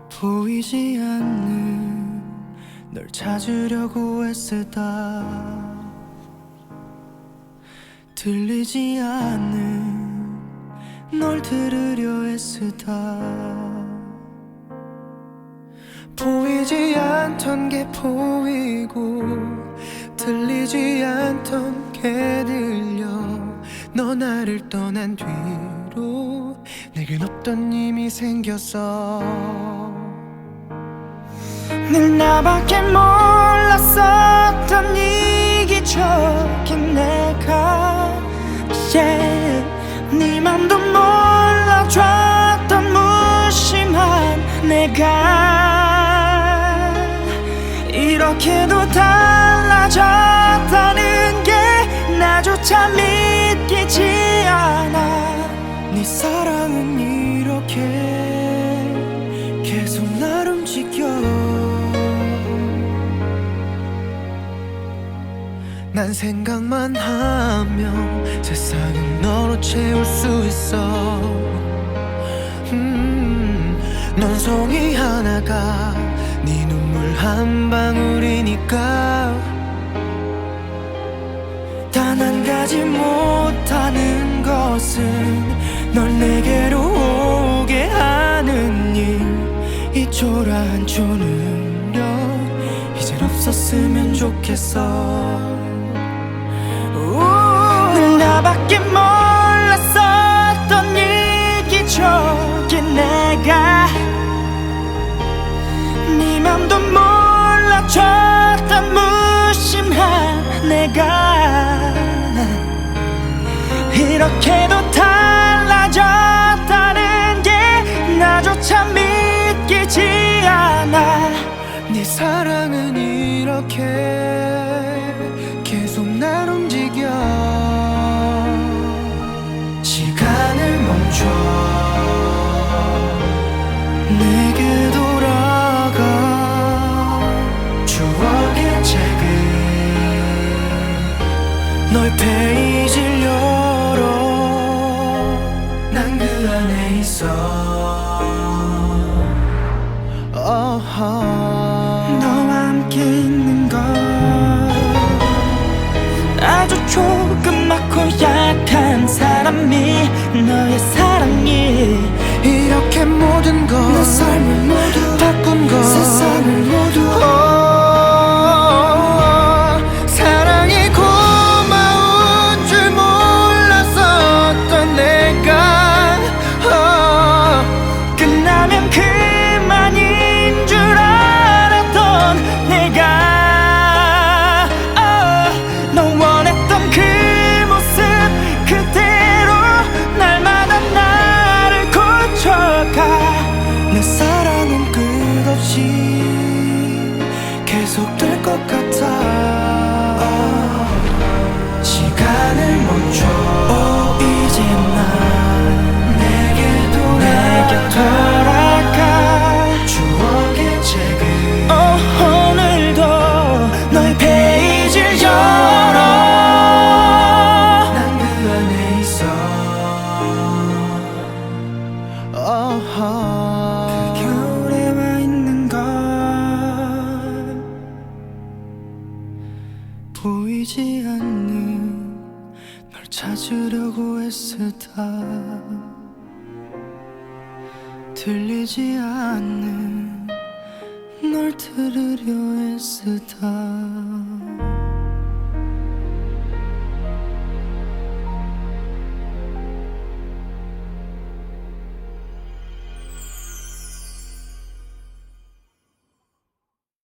보이지 않는 널 찾으려고 애쓰다 들리지 않는 널 들으려 애쓰다 보이지 않던 게 보이고 들리지 않던 게 들려 너 나를 떠난 뒤로 내겐 없던 힘이 생겼어 늘 나밖에 몰랐었던 이기적인 내가 yeah. 네 맘도 몰라줬던 무심한 내가 이렇게도 달라졌다는 게 나조차 믿기지 않아 네 사랑은 이렇게 계속 날 움직여 난 생각만 하면 세상은 너로 채울 수 있어 넌 송이 하나가 네 눈물 한 방울이니까 단 한 가지 못하는 것은 널 내게로 오게 하는 일 이 초라한 초능력 이젠 없었으면 좋겠어 늘 나밖에 몰랐었던 이기적인 내가 네 맘도 몰라줬던 무심한 내가 이렇게도 달라졌다는 게 나조차 믿기지 않아 네 사랑은 이렇게 계속 날 움직여 시간을 멈춰 내게 돌아가 추억의 책을 너의 페이지를 열어 난 그 안에 있어 너와 함께 있는 것 아주 조그맣고 약한 사람이 너의 사랑이 이렇게 모든 것 내 삶을 모두 바꾼 것 세상을 모두 사랑이 고마운 줄 몰랐었던 내가 끝나면 그만인 줄 알았던 내가 너 원했던 그 모습 그대로 날마다 나를 고쳐가 내 사랑은 끝없이 계속될 것 같아 시간을 멈춰 이제 난 내게 돌아가 추억의 책을 오늘도 너의 페이지를 열어 난 그 안에 있어 그 겨울에 와 있는 것 보이지 않는 널 찾으려고 애쓰다 들리지 않는 널 들으려 애쓰다